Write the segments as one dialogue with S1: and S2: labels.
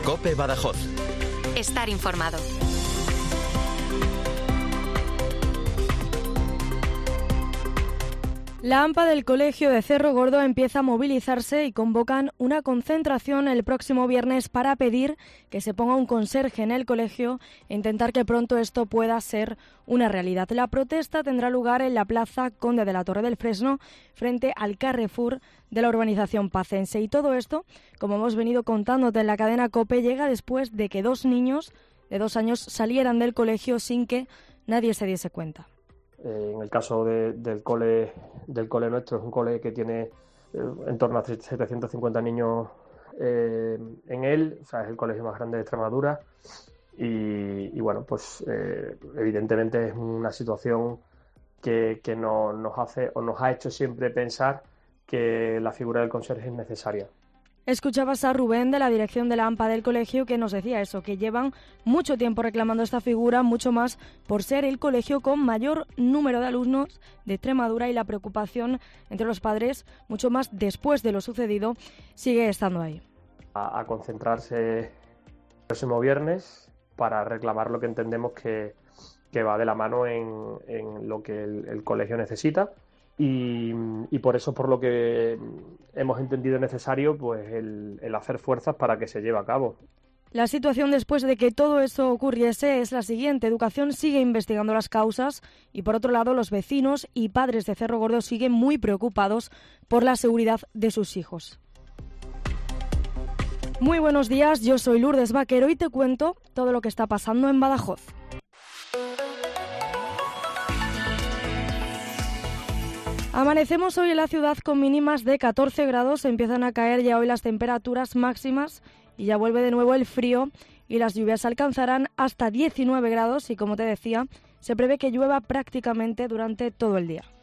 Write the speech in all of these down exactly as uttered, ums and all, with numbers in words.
S1: COPE Badajoz.
S2: Estar informado.
S3: La AMPA del Colegio de Cerro Gordo empieza a movilizarse y convocan una concentración el próximo viernes para pedir que se ponga un conserje en el colegio e intentar que pronto esto pueda ser una realidad. La protesta tendrá lugar en la Plaza Conde de la Torre del Fresno, frente al Carrefour de la urbanización pacense. Y todo esto, como hemos venido contándote en la cadena COPE, llega después de que dos niños de dos años salieran del colegio sin que nadie se diese cuenta.
S4: En el caso de, del cole del cole nuestro, es un cole que tiene eh, en torno a setecientos cincuenta niños eh, en él, o sea, es el colegio más grande de Extremadura y, y bueno, pues eh, evidentemente es una situación que, que no, nos hace o nos ha hecho siempre pensar que la figura del conserje es necesaria.
S3: Escuchabas a Rubén de la dirección de la AMPA del colegio que nos decía eso, que llevan mucho tiempo reclamando esta figura, mucho más por ser el colegio con mayor número de alumnos de Extremadura y la preocupación entre los padres, mucho más después de lo sucedido, sigue estando ahí.
S4: A, a concentrarse el próximo viernes para reclamar lo que entendemos que, que va de la mano en, en lo que el, el colegio necesita. Y, y por eso por lo que hemos entendido necesario pues el, el hacer fuerzas para que se lleve a cabo.
S3: La situación después de que todo esto ocurriese es la siguiente. Educación sigue investigando las causas y por otro lado los vecinos y padres de Cerro Gordo siguen muy preocupados por la seguridad de sus hijos. Muy buenos días, yo soy Lourdes Vaquero y te cuento todo lo que está pasando en Badajoz. Amanecemos hoy en la ciudad con mínimas de catorce grados, empiezan a caer ya hoy las temperaturas máximas y ya vuelve de nuevo el frío y las lluvias alcanzarán hasta diecinueve grados y, como te decía, se prevé que llueva prácticamente durante todo el día.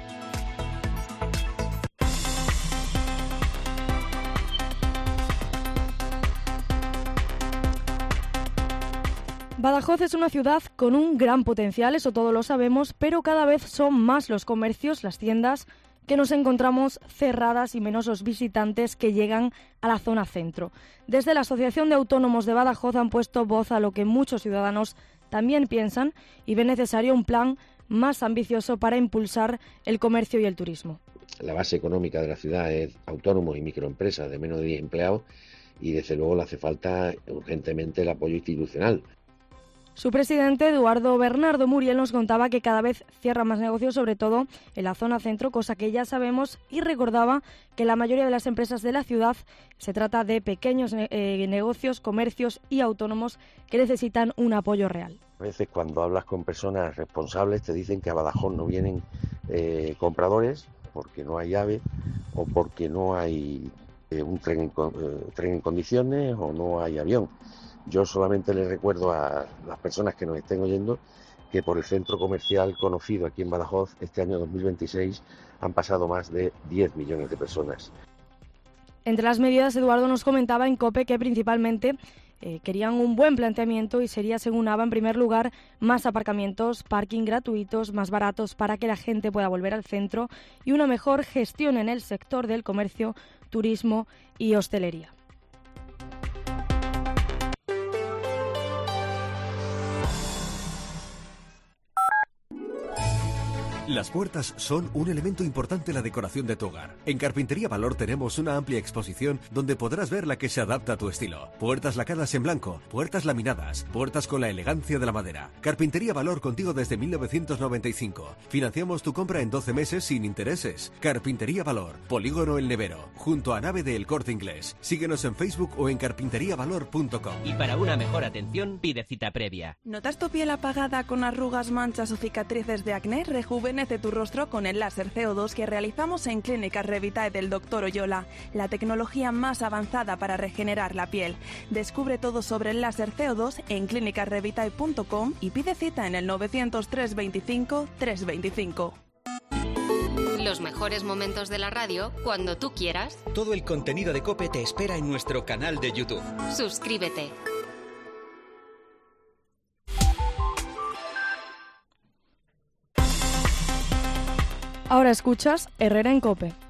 S3: Badajoz es una ciudad con un gran potencial, eso todos lo sabemos, pero cada vez son más los comercios, las tiendas que nos encontramos cerradas y menos los visitantes que llegan a la zona centro. Desde la Asociación de Autónomos de Badajoz han puesto voz a lo que muchos ciudadanos también piensan y ven necesario un plan más ambicioso para impulsar el comercio y el turismo.
S5: La base económica de la ciudad es autónomos y microempresas de menos de diez empleados y desde luego le hace falta urgentemente el apoyo institucional.
S3: Su presidente, Eduardo Bernardo Muriel, nos contaba que cada vez cierra más negocios, sobre todo en la zona centro, cosa que ya sabemos, y recordaba que la mayoría de las empresas de la ciudad se trata de pequeños eh, negocios, comercios y autónomos que necesitan un apoyo real.
S5: A veces cuando hablas con personas responsables te dicen que a Badajoz no vienen eh, compradores porque no hay AVE o porque no hay eh, un tren en, eh, tren en condiciones o no hay avión. Yo solamente les recuerdo a las personas que nos estén oyendo que por el centro comercial conocido aquí en Badajoz este año dos mil veintiséis han pasado más de diez millones de personas.
S3: Entre las medidas, Eduardo nos comentaba en COPE que principalmente eh, querían un buen planteamiento y sería, según ABA, en primer lugar, más aparcamientos, parking gratuitos, más baratos para que la gente pueda volver al centro y una mejor gestión en el sector del comercio, turismo y hostelería.
S6: Las puertas son un elemento importante en la decoración de tu hogar. En Carpintería Valor tenemos una amplia exposición donde podrás ver la que se adapta a tu estilo. Puertas lacadas en blanco, puertas laminadas, puertas con la elegancia de la madera. Carpintería Valor contigo desde mil novecientos noventa y cinco. Financiamos tu compra en doce meses sin intereses. Carpintería Valor, Polígono El Nevero, junto a Nave de El Corte Inglés. Síguenos en Facebook o en carpintería valor punto com.
S7: Y para una mejor atención, pide cita previa.
S8: ¿Notas tu piel apagada con arrugas, manchas o cicatrices de acné? Rejuvenece tu rostro con el láser C O dos que realizamos en Clínicas Revitae del doctor Oyola, la tecnología más avanzada para regenerar la piel. Descubre todo sobre el láser C O dos en clínicas revitae punto com y pide cita en el novecientos tres veinticinco tres veinticinco.
S2: Los mejores momentos de la radio cuando tú quieras.
S1: Todo el contenido de COPE te espera en nuestro canal de YouTube.
S2: Suscríbete.
S3: Ahora escuchas Herrera en COPE.